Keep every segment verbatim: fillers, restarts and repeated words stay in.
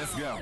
Let's go.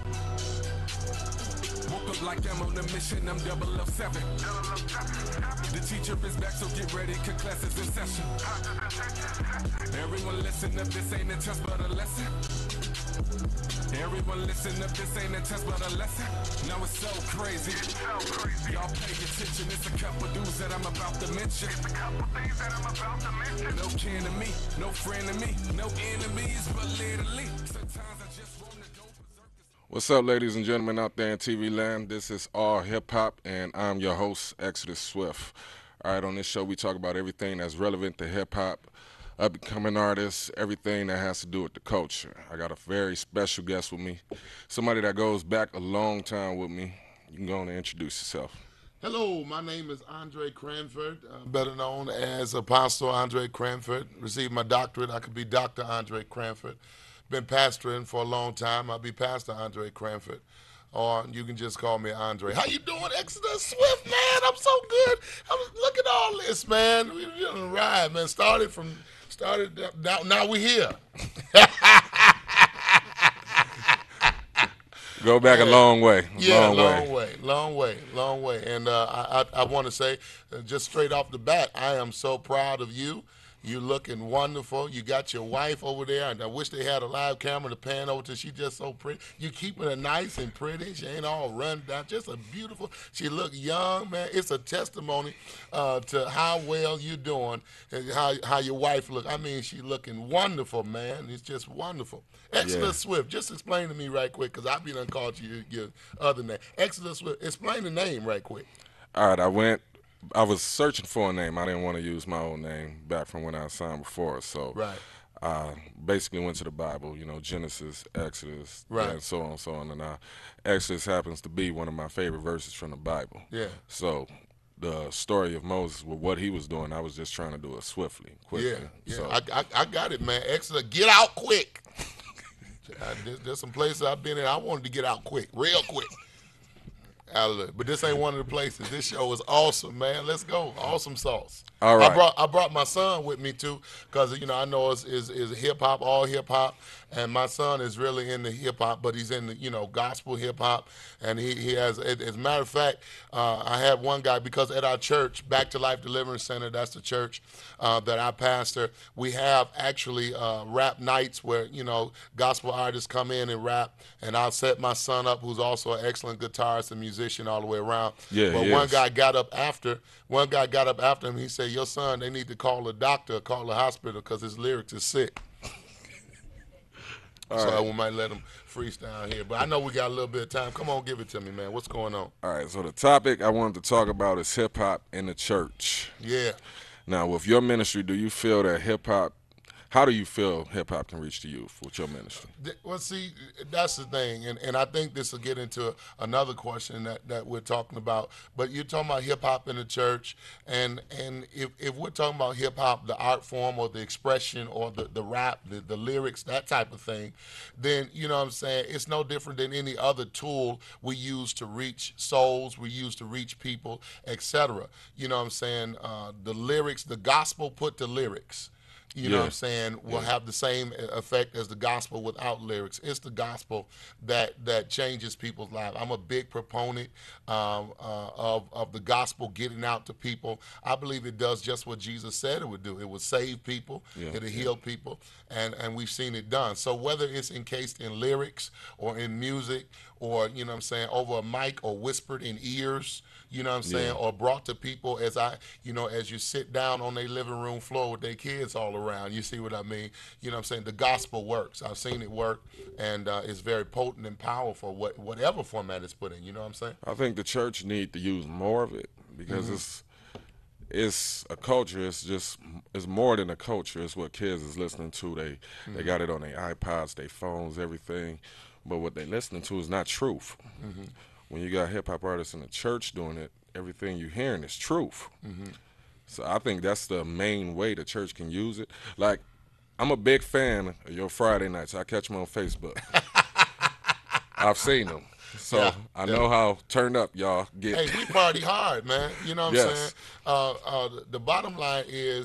Woke up like I'm on a mission, I'm double oh seven. The teacher is back, so get ready, cause class is in session. Everyone listen up, this ain't a test but a lesson. Everyone listen up, this ain't a test but a lesson. Now it's so crazy. Y'all pay attention, it's a couple dudes that I'm about to mention. It's a couple things that I'm about to mention. No kin to me, no friend to me, no enemies, but literally. Sometimes I just wanna go berserk. What's up, ladies and gentlemen out there in T V land? This is All Hip Hop, and I'm your host, Exodus Swift. All right, on this show, we talk about everything that's relevant to hip hop, up-and-coming artists, everything that has to do with the culture. I got a very special guest with me, somebody that goes back a long time with me. You can go on and introduce yourself. Hello, my name is Andre Cranford, uh, better known as Apostle Andre Cranford. Received my doctorate. I could be Doctor Andre Cranford. Been pastoring for a long time. I'll be Pastor Andre Cranford. Or you can just call me Andre. How you doing, Exodus Swift, man? I'm so good. I'm, look at all this, man. We- We're on the ride, man. Started from, started, now, now we're here. Go back a long way. Yeah, long, long way. way, long way, long way. And uh, I, I, I want to say, uh, just straight off the bat, I am so proud of you. You looking wonderful. You got your wife over there, and I wish they had a live camera to pan over to. She just so pretty. You keeping her nice and pretty. She ain't all run down. Just a beautiful. She look young, man. It's a testimony uh, to how well you doing and how how your wife look. I mean, she looking wonderful, man. It's just wonderful. Exodus Yeah. Swift. Just explain to me right quick, because I be done called you your, your other name. Exodus Swift. Explain the name right quick. All right, I went. I was searching for a name. I didn't want to use my own name back from when I signed before. So Right. I basically went to the Bible, you know, Genesis, Exodus, Right. and so on and so on. And uh, Exodus happens to be one of my favorite verses from the Bible. Yeah. So the story of Moses, with what he was doing, I was just trying to do it swiftly, quickly. Yeah, yeah, So, I, I, I got it, man. Exodus, get out quick. Uh, there's, there's some places I've been in. I wanted to get out quick, real quick. Hallelujah. But this ain't one of the places. This show is awesome, man. Let's go. Awesome sauce. All right. I brought I brought my son with me too, because you know I know it's is is hip hop, all hip hop, and my son is really into hip hop, but he's in the you know gospel hip hop, and he he has. As a matter of fact, uh, I had one guy because at our church, Back to Life Deliverance Center, that's the church uh, that I pastor. We have actually uh, rap nights where you know gospel artists come in and rap, and I'll set my son up, who's also an excellent guitarist and musician all the way around. Yeah, but he one is. guy got up after one guy got up after him. He said, "Your son, they need to call a doctor, call the hospital, because his lyrics is sick." All so right. we might let him freestyle here. But I know we got a little bit of time. Come on, give it to me, man. What's going on? all right, so the topic I wanted to talk about is hip hop in the church. Yeah. Now, with your ministry, do you feel that hip hop, how do you feel hip hop can reach the youth with your ministry? Th- Well, see, that's the thing, and, and I think this will get into another question that, that we're talking about. But you're talking about hip hop in the church, and and if, if we're talking about hip hop, the art form or the expression or the, the rap, the, the lyrics, that type of thing, then you know what I'm saying, it's no different than any other tool we use to reach souls, we use to reach people, et cetera. You know what I'm saying? Uh, the lyrics, the gospel put to lyrics. You know Yeah. what I'm saying, will have the same effect as the gospel without lyrics. It's the gospel that that changes people's lives. I'm a big proponent um, uh, of, of the gospel getting out to people. I believe it does just what Jesus said it would do. It would save people, Yeah, it'll yeah. heal people, and, and we've seen it done. So whether it's encased in lyrics or in music or, you know what I'm saying, over a mic or whispered in ears, you know what I'm saying, Yeah. or brought to people as I, you know, as you sit down on their living room floor with their kids all around. You see what I mean? You know what I'm saying? The gospel works. I've seen it work, and uh, it's very potent and powerful, what, whatever format it's put in. You know what I'm saying? I think the church need to use more of it because it's it's a culture. It's just it's more than a culture. It's what kids is listening to. They they got it on their iPods, their phones, everything. But what they listening to is not truth. When you got hip hop artists in the church doing it, everything you hearing is truth. So I think that's the main way the church can use it. Like, I'm a big fan of your Friday nights. I catch them on Facebook. I've seen them. So Yeah, I yeah. know how turned up y'all get. Hey, we party hard, man. You know what I'm Yes. saying? Uh, uh, the, the bottom line is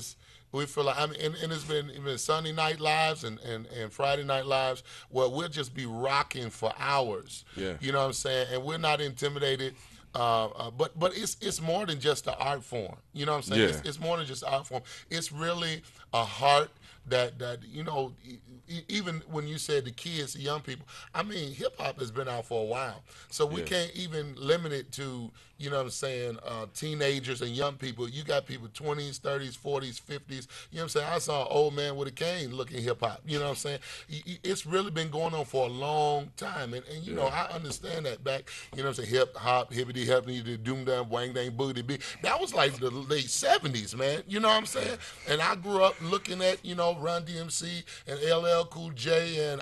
We feel like I mean, and, and it's been even Sunday night lives and, and, and Friday night lives where we'll just be rocking for hours. Yeah. You know what I'm saying? And we're not intimidated. Uh, uh, but but it's it's more than just the art form. You know what I'm saying? Yeah. It's, it's more than just art form. It's really a heart that that you know. E- e- even when you said the kids, the young people. I mean, hip hop has been out for a while, so we Yeah. can't even limit it to you know what I'm saying. Uh, teenagers and young people. You got people twenties, thirties, forties, fifties. You know what I'm saying? I saw an old man with a cane looking hip hop. You know what I'm saying? Y- y- It's really been going on for a long time, and and you know I understand that back. You know what I'm saying? Hip hop, hippity hippity, the doom dum, wang dang, boogity bee. That was like the late seventies, man. You know what I'm saying? And I grew up looking at you know Run D M C and L L Cool J and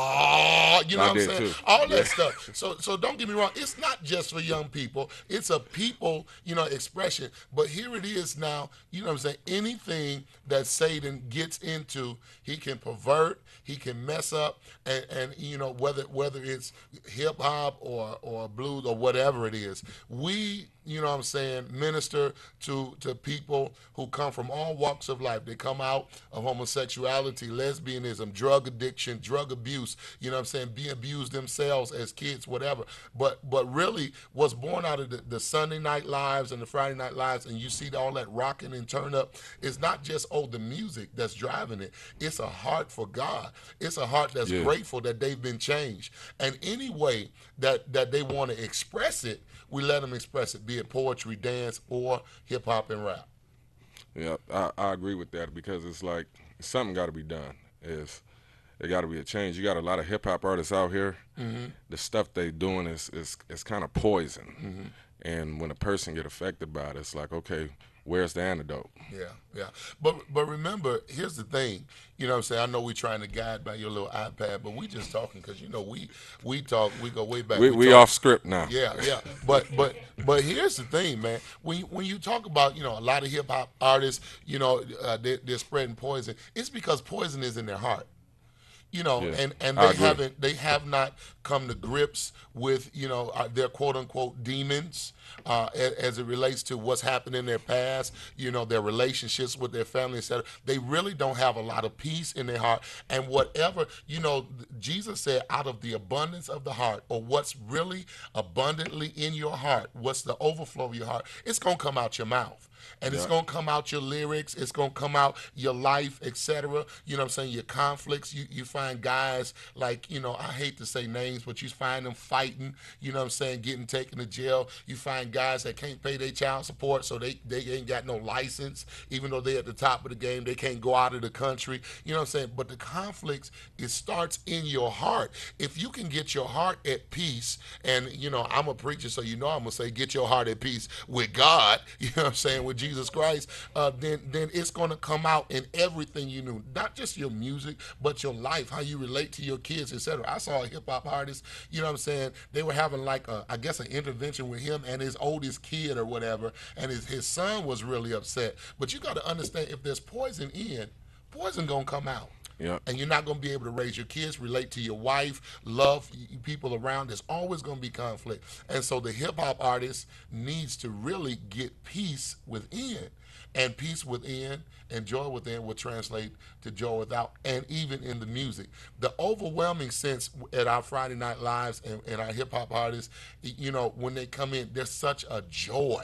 ah, you know I what I'm did saying? too. All that stuff. So so don't get me wrong. It's not just for young people. It's a people you know expression. But here it is now. You know what I'm saying? Anything that Satan gets into, he can pervert. He can mess up, and, and you know whether whether it's hip hop or or blues or whatever it is, we you know what I'm saying minister to to people who come from all walks of life. They come out of homosexuality, lesbianism, drug addiction, drug abuse. You know what I'm saying, being abused themselves as kids, whatever. But but really, what's born out of the, the Sunday night lives and the Friday night lives, and you see all that rocking and turn up, it's not just oh the music that's driving it. It's a heart for God. It's a heart that's Yeah. grateful that they've been changed. And any way that, that they want to express it, we let them express it, be it poetry, dance, or hip hop and rap. Yeah, I, I agree with that because it's like something got to be done. Is there got to be a change? You got a lot of hip hop artists out here. Mm-hmm. The stuff they doing is is, is kind of poison. Mm-hmm. And when a person get affected by it, it's like, okay, where's the antidote? Yeah, yeah. But but remember, here's the thing. You know what I'm saying? I know we're trying to guide by your little iPad, but we just talking because, you know, we we talk, we go way back. We we talk- off script now. Yeah, yeah. But but but here's the thing, man. When you, when you talk about, you know, a lot of hip hop artists, you know, uh, they, they're spreading poison. It's because poison is in their heart. You know, Yeah, and, and I they agree. haven't, they have not come to grips with, you know, uh, their quote unquote demons uh, a- as it relates to what's happened in their past, you know, their relationships with their family, et cetera. They really don't have a lot of peace in their heart. And whatever, you know, Jesus said, out of the abundance of the heart, or what's really abundantly in your heart, what's the overflow of your heart, it's going to come out your mouth. And it's Yeah. going to come out your lyrics. It's going to come out your life, et cetera. You know what I'm saying? Your conflicts. You, you find guys like, you know, I hate to say names, but you find them fighting, you know what I'm saying, getting taken to jail. You find guys that can't pay their child support, so they, they ain't got no license. Even though they're at the top of the game, they can't go out of the country. You know what I'm saying? But the conflicts, it starts in your heart. If you can get your heart at peace, and, you know, I'm a preacher, so you know I'm going to say get your heart at peace with God, you know what I'm saying, with Jesus Christ, uh, then then it's going to come out in everything you do, not just your music, but your life, how you relate to your kids, et cetera. I saw a hip hop artist, you know what I'm saying, they were having like a, I guess an intervention with him and his oldest kid or whatever, and his, his son was really upset. But you got to understand, if there's poison in, poison going to come out. Yeah. And you're not going to be able to raise your kids, relate to your wife, love y- people around. There's always going to be conflict. And so the hip hop artist needs to really get peace within. And peace within and joy within will translate to joy without, and even in the music. The overwhelming sense at our Friday Night Lives and, and our hip hop artists, y- you know, when they come in, there's such a joy.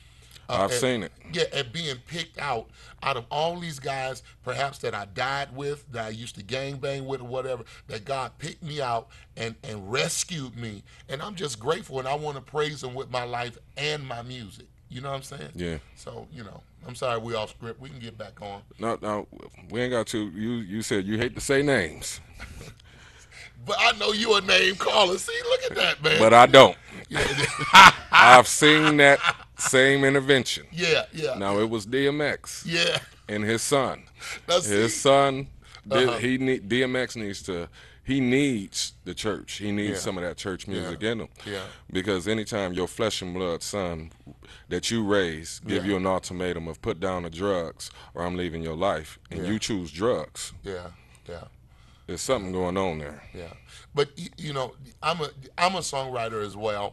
Uh, I've and- seen it. Yeah, and being picked out out of all these guys, perhaps that I died with, that I used to gangbang with or whatever, that God picked me out and, and rescued me. And I'm just grateful, and I want to praise him with my life and my music. You know what I'm saying? Yeah. So, you know, I'm sorry we off script. We can get back on. No, no, we ain't got to. You you said you hate to say names, But I know you a name caller. See, look at that, man. but I don't. yeah, I've seen that same intervention. yeah, yeah. Now it was D M X Yeah. and his son. That's His son, did, Uh-huh. he need D M X needs to. He needs the church. He needs Yeah. some of that church music Yeah. in him. Yeah. Because anytime your flesh and blood son that you raise give Yeah. you an ultimatum of put down the drugs or I'm leaving your life, and Yeah. you choose drugs, Yeah, yeah. there's something going on there. Yeah, but y- you know, I'm a I'm a songwriter as well,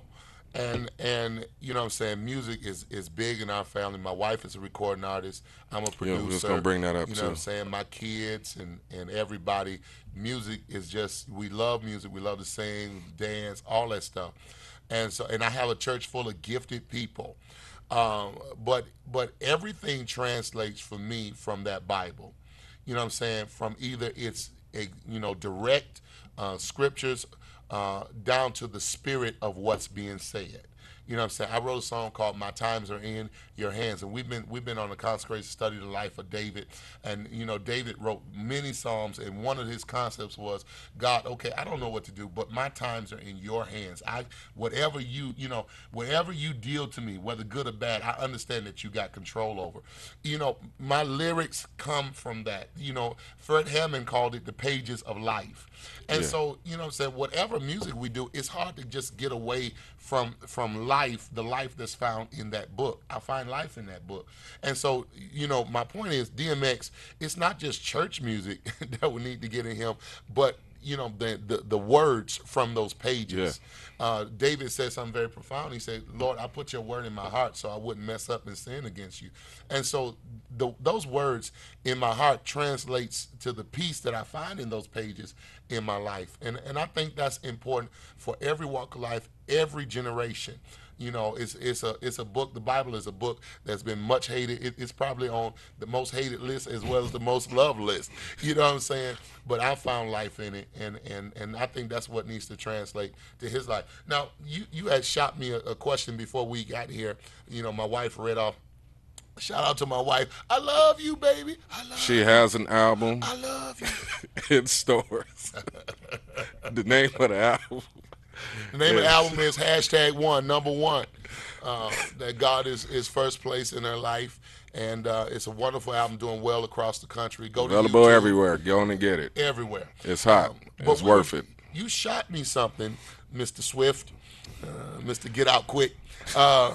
and and you know what I'm saying, music is is big in our family. My wife is a recording artist. I'm a Yeah, producer. we was gonna bring that up You know too. what I'm saying? My kids and and everybody, music is just, we love music. We love to sing, dance, all that stuff. And so, and I have a church full of gifted people. Um, but but everything translates for me from that Bible. You know what I'm saying? From either it's a, you know, direct uh, scriptures uh, down to the spirit of what's being said. You know what I'm saying? I wrote a song called "My Times Are in Your Hands," and we've been we've been on a consecrated study of the life of David. And you know, David wrote many psalms, and one of his concepts was, God, okay, I don't know what to do, but my times are in your hands. I whatever you you know whatever you deal to me, whether good or bad, I understand that you got control over. You know, my lyrics come from that. You know, Fred Hammond called it the pages of life. And Yeah. so, you know what I'm saying, whatever music we do, it's hard to just get away from from life, the life that's found in that book. I find life in that book. And so, you know, my point is, D M X, it's not just church music that we need to get in him, but you know, the, the the words from those pages. Uh, David said something very profound. He said, Lord, I put your word in my heart so I wouldn't mess up and sin against you. And so the, those words in my heart translates to the peace that I find in those pages in my life. And and I think that's important for every walk of life, every generation. You know, it's it's a it's a book. The Bible is a book that's been much hated. It, it's probably on the most hated list as well as the most loved list. You know what I'm saying? But I found life in it, and and and I think that's what needs to translate to his life. Now, you you had shot me a, a question before we got here. You know, my wife read off. Shout out to my wife. I love you, baby. I love She you. has an album I love you. in stores. The name of the album. The name of the Yes. album is hashtag one, number one. Uh, that God is, is first place in her life. And uh, it's a wonderful album, doing well across the country. Go Available to YouTube, everywhere. Go on and get it. everywhere. It's hot. But It's we worth were- it. You shot me something, Mister Swift, uh, Mister Get Out Quick, uh,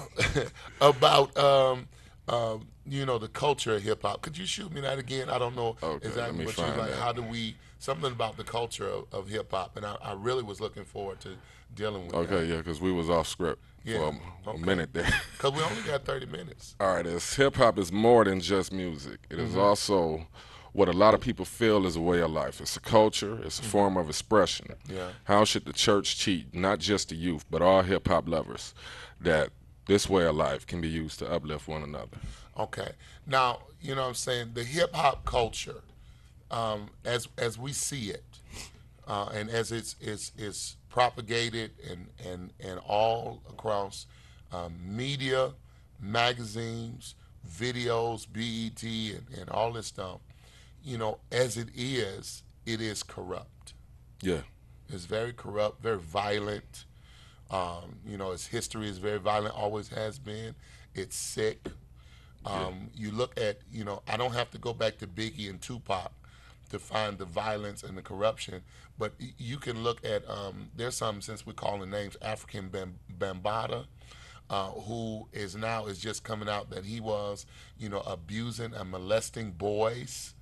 about um, uh, you know, the culture of hip hop. Could you shoot me that again? I don't know Okay, let exactly me what you find like. that. How do we, something about the culture of, of hip hop, and I, I really was looking forward to dealing with that. Okay, yeah, because we was off script Yeah, for a, a okay. minute there. Because we only got thirty minutes. All right, as hip hop is more than just music. It is also what a lot of people feel is a way of life. It's a culture. It's a form of expression. Yeah. How should the church teach not just the youth, but all hip hop lovers, that this way of life can be used to uplift one another? Okay. Now, you know what I'm saying, the hip hop culture, um, as as we see it, uh, and as it's it's it's propagated and and and all across um, media, magazines, videos, B E T, and, and all this stuff, you know, as it is, it is corrupt. Yeah. It's very corrupt, very violent. Um, you know, its history is very violent, always has been. It's sick. Um, You look at, you know, I don't have to go back to Biggie and Tupac to find the violence and the corruption, but y- you can look at, um, there's some, since we're calling names, African Bam- Bambaataa, uh, who is now, is just coming out that he was, you know, abusing and molesting boys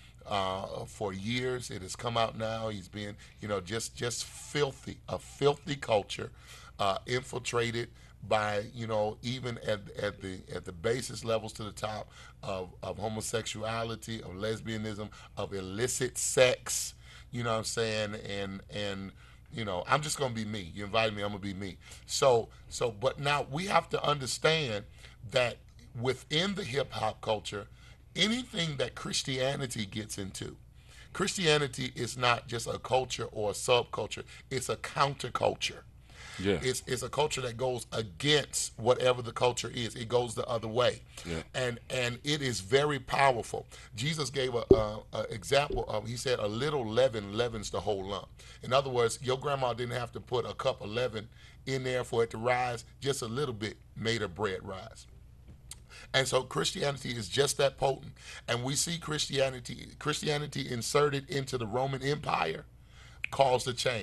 uh, for years. It has come out now. He's been, you know, just just filthy, a filthy culture, uh, infiltrated by, you know, even at at the at the basis levels to the top of, of homosexuality, of lesbianism, of illicit sex. You know what I'm saying? And and you know, I'm just gonna be me. You invited me, I'm gonna be me. So so, but now we have to understand that within the hip hop culture, anything that Christianity gets into, Christianity is not just a culture or a subculture, it's a counterculture. Yeah. It's, it's a culture that goes against whatever the culture is. It goes the other way. Yeah. And and it is very powerful. Jesus gave a, a, a example of, he said, a little leaven leavens the whole lump. In other words, your grandma didn't have to put a cup of leaven in there for it to rise. Just a little bit made her bread rise. And so Christianity is just that potent. And we see Christianity Christianity inserted into the Roman Empire caused a change.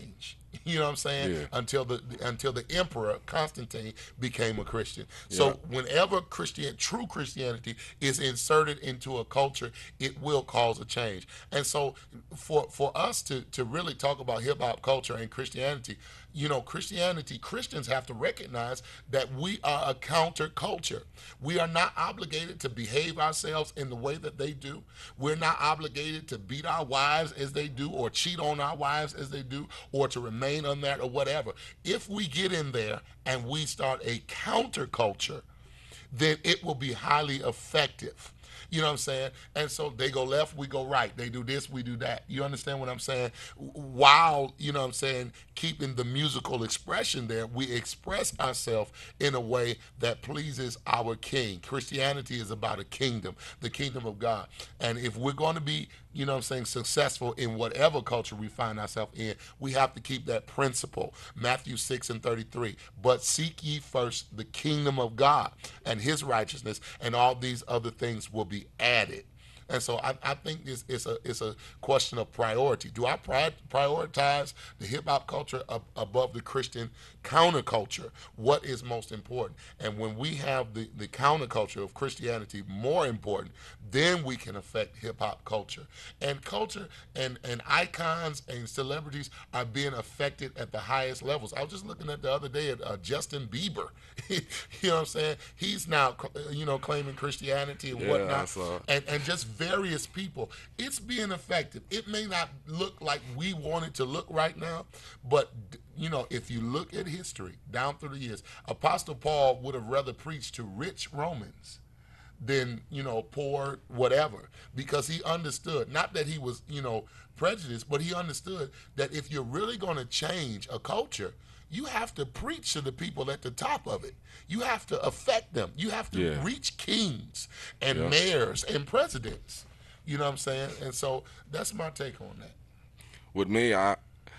You know what I'm saying? Yeah. Until the until the emperor Constantine became a Christian. So Yeah. whenever Christian true Christianity is inserted into a culture, it will cause a change. And so for for us to to really talk about hip hop culture and Christianity, you know, Christianity, Christians have to recognize that we are a counter culture. We are not obligated to behave ourselves in the way that they do. We're not obligated to beat our wives as they do, or cheat on our wives as they do, or to remain unmarried or whatever. If we get in there and we start a counterculture, then it will be highly effective. You know what I'm saying? And so they go left, we go right. They do this, we do that. You understand what I'm saying? While, you know what I'm saying, keeping the musical expression there, we express ourselves in a way that pleases our King. Christianity is about a kingdom, the kingdom of God. And if we're going to be, you know what I'm saying, successful in whatever culture we find ourselves in, we have to keep that principle. Matthew six and thirty-three. But seek ye first the kingdom of God and his righteousness, and all these other things will be added. And so I, I think it's, it's a it's a question of priority. Do I pri- prioritize the hip hop culture ab- above the Christian counterculture? What is most important? And when we have the, the counterculture of Christianity more important, then we can affect hip hop culture. And culture and, and icons and celebrities are being affected at the highest levels. I was just looking at the other day at uh, Justin Bieber. You know what I'm saying? He's now, you know, claiming Christianity and Yeah, whatnot. I saw. And, and just various people. It's being effective. It may not look like we want it to look right now, but you know, if you look at history down through the years, Apostle Paul would have rather preached to rich Romans than, you know, poor whatever, because he understood, not that he was, you know, prejudiced, but he understood that if you're really going to change a culture, you have to preach to the people at the top of it. You have to affect them. You have to Yeah. reach kings and Yeah. mayors and presidents. You know what I'm saying? And so that's my take on that. With me, I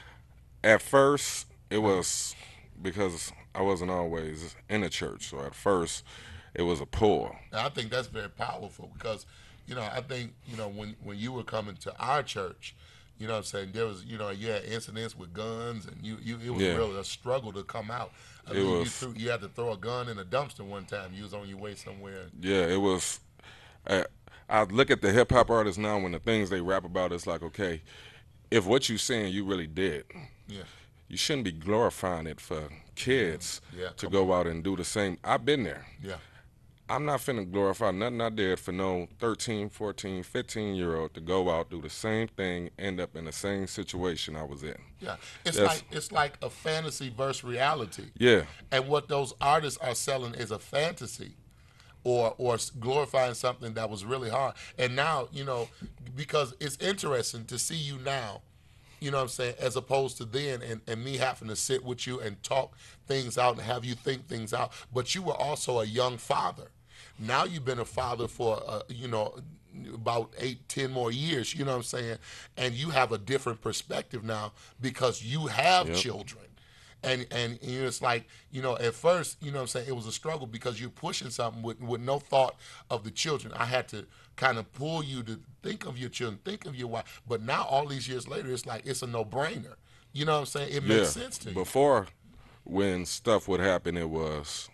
at first it was because I wasn't always in the church. So at first, it was a pull. And I think that's very powerful because, you know, I think, you know, when, when you were coming to our church, you know what I'm saying, there was, you know, you had incidents with guns, and you, you it was Yeah. really a struggle to come out. I It mean, you, was- threw, you had to throw a gun in a dumpster one time. You was on your way somewhere. Yeah, it was. Uh, I look at the hip hop artists now when the things they rap about, it's like, okay, if what you saying you really did, Yeah. you shouldn't be glorifying it for kids Yeah, to come go out and do the same. I've been there. Yeah. I'm not finna glorify nothing I did for no thirteen, fourteen, fifteen year old to go out, do the same thing, end up in the same situation I was in. Yeah. It's Yes. like it's like a fantasy versus reality. Yeah. And what those artists are selling is a fantasy, or or glorifying something that was really hard. And now, you know, because it's interesting to see you now, you know what I'm saying, as opposed to then, and, and me having to sit with you and talk things out and have you think things out. But you were also a young father. Now you've been a father for, uh, you know, about eight, ten more years, you know what I'm saying? And you have a different perspective now because you have Yep. children. And, and you know, it's like, you know, at first, you know what I'm saying, it was a struggle because you're pushing something with, with no thought of the children. I had to kind of pull you to think of your children, think of your wife. But now, all these years later, it's like it's a no-brainer. You know what I'm saying? It makes sense to you. Before, when stuff would happen, it was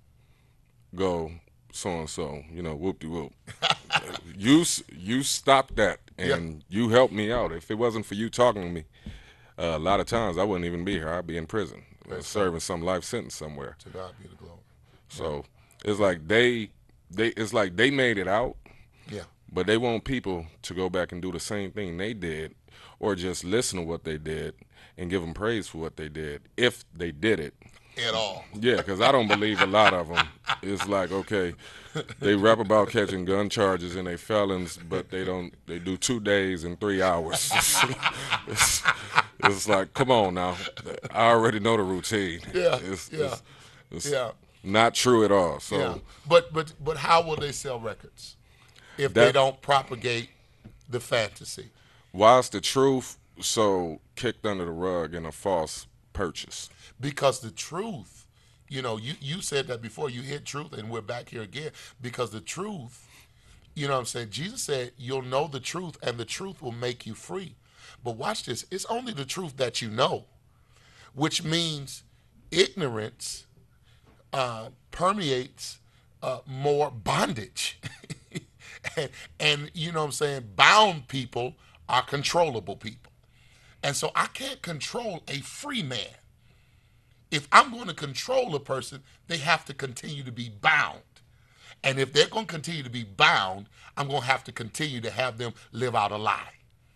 go so and so, you know, whoop de whoop. you s- you stopped that and you helped me out. If it wasn't for you talking to me, uh, a lot of times I wouldn't even be here. I'd be in prison, uh, That's serving some life sentence somewhere. To God be the glory. So it's like they they it's like they made it out, Yeah. but they want people to go back and do the same thing they did, or just listen to what they did and give them praise for what they did if they did it. At all. Yeah, because I don't believe a lot of them. It's like, okay, they rap about catching gun charges and they felons, but they don't. They do two days and three hours. it's, it's like, come on now. I already know the routine. Yeah, It's, yeah, it's, it's yeah. not true at all. So Yeah. But but but how will they sell records if they That- don't propagate the fantasy? why's the truth so kicked under the rug in a false purchase? Because the truth, you know, you, you said that before, you hit truth, and we're back here again. Because the truth, you know what I'm saying? Jesus said, you'll know the truth, and the truth will make you free. But watch this. It's only the truth that you know. which means ignorance uh, permeates uh, more bondage. and, and, you know what I'm saying, bound people are controllable people. And so I can't control a free man. If I'm going to control a person, they have to continue to be bound. And if they're going to continue to be bound, I'm going to have to continue to have them live out a lie.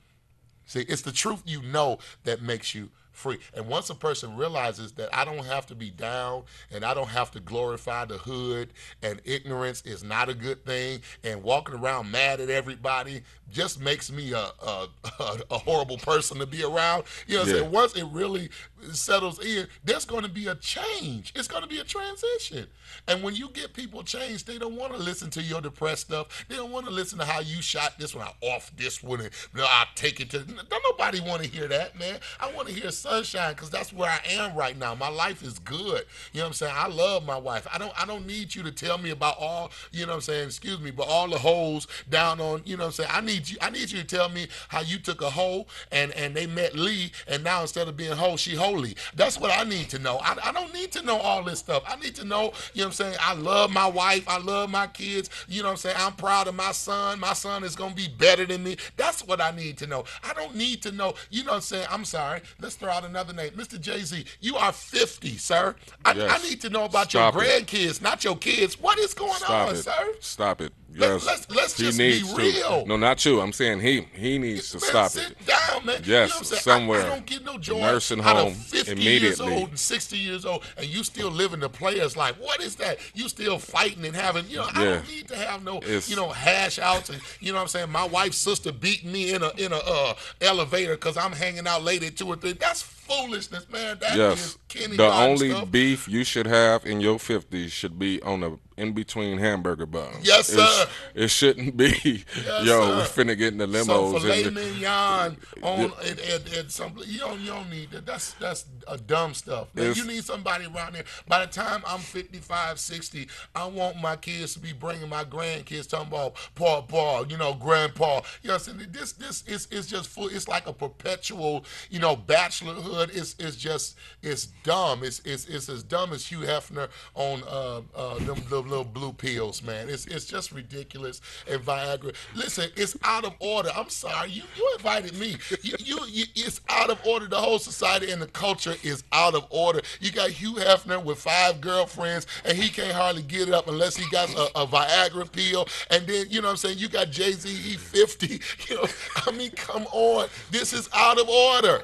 See, it's the truth you know that makes you free. And once a person realizes that I don't have to be down and I don't have to glorify the hood and ignorance is not a good thing and walking around mad at everybody just makes me a a, a, a horrible person to be around. You know what I'm Yeah. saying? Once it really settles in, there's going to be a change. It's going to be a transition. And when you get people changed, they don't want to listen to your depressed stuff. They don't want to listen to how you shot this one, I off this one, and you know, I'll take it to. Don't nobody want to hear that, man. I want to hear sunshine because that's where I am right now. My life is good. You know what I'm saying? I love my wife. I don't I don't need you to tell me about all, you know what I'm saying, excuse me, but all the hoes down on, you know what I'm saying? I need you I need you to tell me how you took a hoe and, and they met Lee and now instead of being hoe, she holy. That's what I need to know. I, I don't need to know all this stuff. I need to know, you know what I'm saying, I love my wife. I love my kids. You know what I'm saying? I'm proud of my son. My son is going to be better than me. That's what I need to know. I don't need to know, you know what I'm saying? I'm sorry. Let's throw out another name. Mister Jay-Z, you are fifty, sir. I, Yes. I need to know about Stop your it. grandkids, not your kids. What is going Stop on, it. sir? Stop it. Let's- Yes. let's- let's he just be needs real. to. No, not you. I'm saying he he needs to Man, stop sit it. down, man. Yes, you know what I'm saying? somewhere. I, I don't get no joy Nursing out home of fifty immediately. years old and sixty years old, and you still living the player's life. What is that? You still fighting and having, you know, I Yeah. don't need to have no, It's- you know, hash outs and, you know what I'm saying? My wife's sister beating me in a in a uh, elevator because I'm hanging out late at two or three. That's foolishness, man. That is Yes. Kenny The Garden only stuff. beef you should have in your fifties should be on the in between hamburger buns. Yes, It's- sir. It shouldn't be, Yes, yo, sir. we finna get in the Some limos. filet and the- mignon on and, and, and some you don't you don't need that. That's that's a dumb stuff. Man, It's- you need somebody around there. By the time I'm fifty-five, sixty, I want my kids to be bringing my grandkids talking about Paul, Paul, you know, Grandpa. You know, what I'm saying? This this is it's just full. It's like a perpetual, you know, bachelorhood. It's it's just it's dumb. It's it's it's as dumb as Hugh Hefner on uh uh them, them little blue pills, man. It's it's just ridiculous. And Viagra. Listen, it's out of order. I'm sorry. You you invited me. You, you, you it's out of order. The whole society and the culture is out of order. You got Hugh Hefner with five girlfriends and he can't hardly get it up unless he got a, a Viagra pill. And then, you know what I'm saying, you got Jay-Z, he fifty. You know, I mean, come on. This is out of order.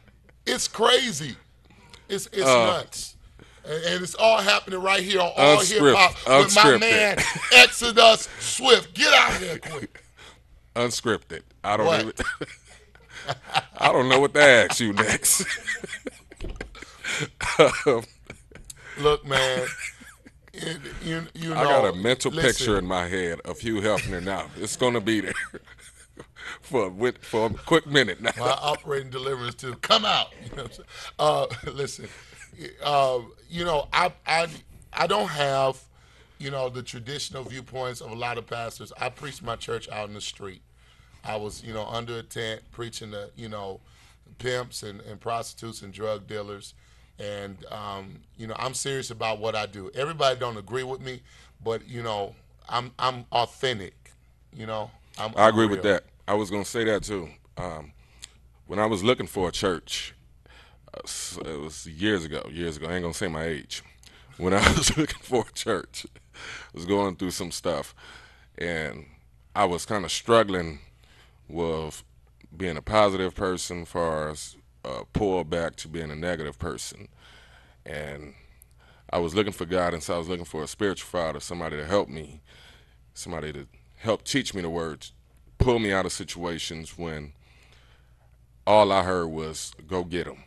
It's crazy. It's it's Uh, nuts. And, and it's all happening right here on All Hip Unscript- Hop with my unscripted. man Exodus Swift. Get out of here quick. unscripted. I don't What? even. I don't know what to ask you next. Look, man. It, you, you know, I got a mental listen, picture in my head of Hugh Hefner now. It's gonna be there for a, wit- for a quick minute now. my operating deliverance to come out. You know what I'm saying? Uh, listen, uh, you know, I, I, I don't have, you know, the traditional viewpoints of a lot of pastors. I preached my church out in the street. I was, you know, under a tent preaching to, you know, pimps and, and prostitutes and drug dealers. And, um, you know, I'm serious about what I do. Everybody don't agree with me, but, you know, I'm I'm authentic, you know. I'm, I I'm agree with real. that. I was gonna say that too. Um, when I was looking for a church, uh, s- it was years ago. Years ago, I ain't gonna say my age. When I was looking for a church, I was going through some stuff, and I was kind of struggling with being a positive person, far as uh, pull back to being a negative person, and I was looking for guidance. I was looking for a spiritual father, somebody to help me, somebody to help teach me the words, pull me out of situations when all I heard was "go get them."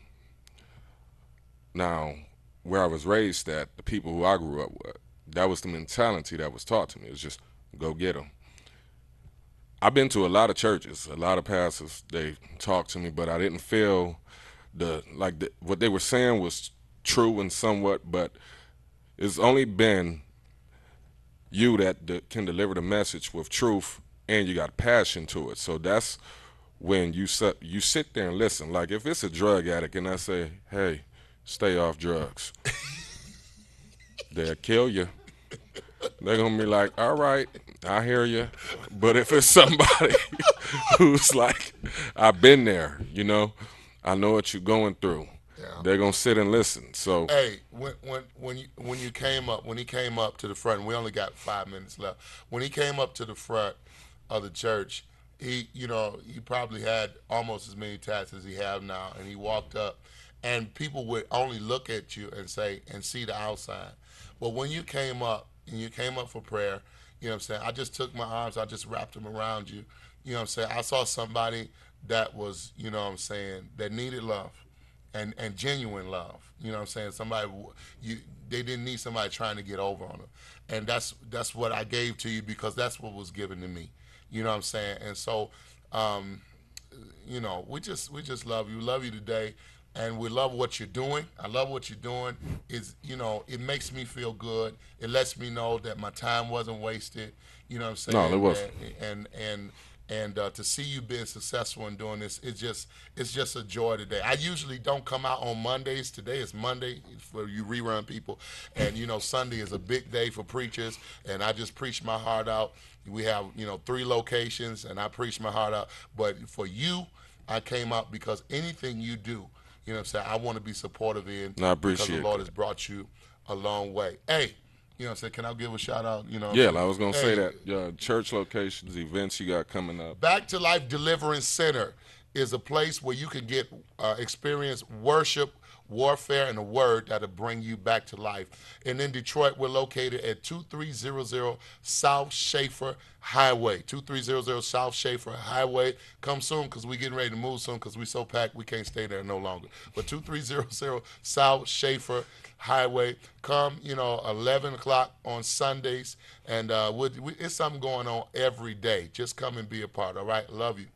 Now, where I was raised at, the people who I grew up with, that was the mentality that was taught to me. It was just go get them. I've been to a lot of churches, a lot of pastors. They talked to me, but I didn't feel the like the, what they were saying was true and somewhat. But it's only been you that de- can deliver the message with truth, and you got passion to it. So that's when you sit you sit there and listen. Like if it's a drug addict, and I say, "Hey, stay off drugs. They'll kill you. They're going to be like, all right, I hear you. But if it's somebody who's like, I've been there, you know, I know what you're going through. Yeah. They're going to sit and listen. So, hey, when when when you when you came up, when he came up to the front, and we only got five minutes left. When he came up to the front of the church, he, you know, he probably had almost as many tats as he have now, and he walked up, and people would only look at you and say and see the outside. But when you came up and you came up for prayer, you know what I'm saying, I just took my arms, I just wrapped them around you. You know what I'm saying? I saw somebody that was, you know what I'm saying, that needed love and, and genuine love. You know what I'm saying? Somebody, you, they didn't need somebody trying to get over on them. And that's that's what I gave to you because that's what was given to me. You know what I'm saying? And so, um, you know, we just we just love you. We love you today. And we love what you're doing. I love what you're doing. Is you know, it makes me feel good. It lets me know that my time wasn't wasted. You know what I'm saying? No, it wasn't. And and and, and uh, to see you being successful in doing this, it's just it's just a joy today. I usually don't come out on Mondays. Today is Monday for you rerun people, and you know Sunday is a big day for preachers. And I just preach my heart out. We have you know three locations, and I preach my heart out. But for you, I came out because anything you do. You know what I'm saying? I want to be supportive in no, I appreciate because the Lord that. has brought you a long way. Hey, you know what I'm saying? Can I give a shout out? You know, yeah, I was gonna hey, say that. Uh, church locations, events you got coming up. Back to Life Deliverance Center is a place where you can get uh, experience worship, warfare, and a word that'll bring you back to life. And in Detroit, we're located at two three zero zero South Schaefer Highway. two three zero zero South Schaefer Highway. Come soon because we're getting ready to move soon because we're so packed we can't stay there no longer. But two three zero zero South Schaefer Highway. Come, you know, eleven o'clock on Sundays. And uh, we, we, it's something going on every day. Just come and be a part, all right? Love you.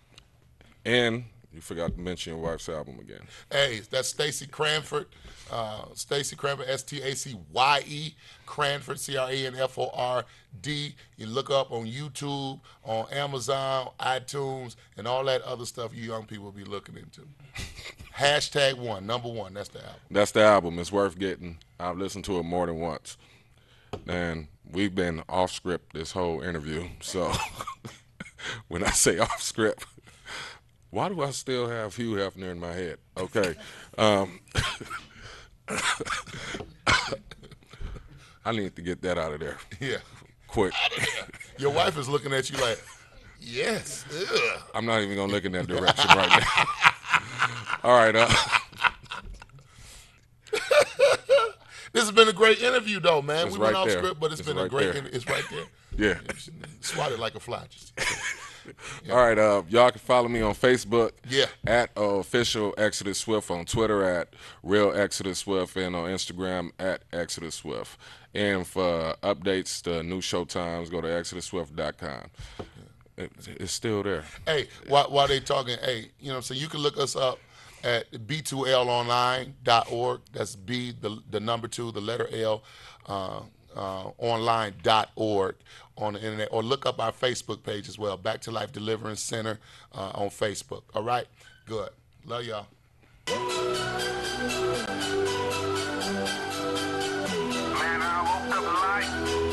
And you forgot to mention your wife's album again. Hey, that's Stacey Cranford. Uh, Stacey Cranford, S T A C Y E, Cranford, C R A N F O R D. You look up on YouTube, on Amazon, iTunes, and all that other stuff you young people be looking into. Hashtag one, number one, that's the album. That's the album. It's worth getting. I've listened to it more than once. And we've been off script this whole interview. So when I say off script, why do I still have Hugh Hefner in my head? Okay. Um, I need to get that out of there. Yeah. Quick. Out of there. Your wife is looking at you like, yes. Ugh. I'm not even going to look in that direction right now. All right. Uh, this has been a great interview, though, man. It's We went right off there. script, but it's It's been a right great there. interview. It's right there. Yeah. Swatted like a fly. Just. Yeah. All right, uh, y'all can follow me on Facebook Yeah. at uh, official Exodus Swift, on Twitter at real Exodus Swift, and on Instagram at Exodus Swift. And for updates to new show times, go to exodus swift dot com. It, it's still there. Hey, while, while they talking, hey, you know what I'm saying? You can look us up at b two l online dot org. That's B, the, the number two, the letter L, uh, uh, online dot org on the internet. Or look up our Facebook page as well, Back to Life Deliverance Center uh, on Facebook. All right? Good. Love y'all. Man, I woke up light.